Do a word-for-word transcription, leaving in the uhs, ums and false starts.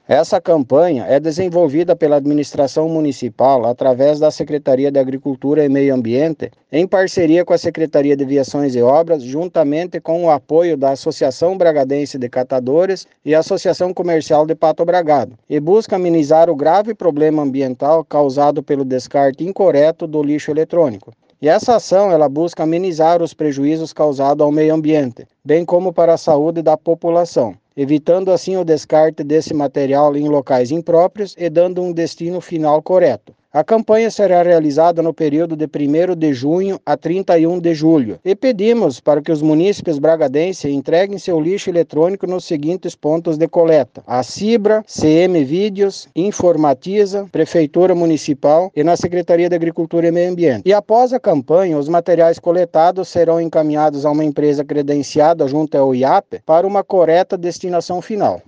Essa campanha é desenvolvida pela administração municipal através da Secretaria de Agricultura e Meio Ambiente, em parceria com a Secretaria de Viações e Obras, juntamente com o apoio da Associação Bragadense de Catadores e a Associação Comercial de Pato Bragado, e busca amenizar o grave problema ambiental causado pelo descarte incorreto do lixo eletrônico. E essa ação ela busca amenizar os prejuízos causados ao meio ambiente, bem como para a saúde da população, evitando assim o descarte desse material em locais impróprios e dando um destino final correto. A campanha será realizada no período de primeiro de junho a trinta e um de julho e pedimos para que os munícipes bragadenses entreguem seu lixo eletrônico nos seguintes pontos de coleta: a Cibra, C M Vídeos, Informatiza, Prefeitura Municipal e na Secretaria de Agricultura e Meio Ambiente. E após a campanha, os materiais coletados serão encaminhados a uma empresa credenciada junto ao I A P para uma correta destinação final.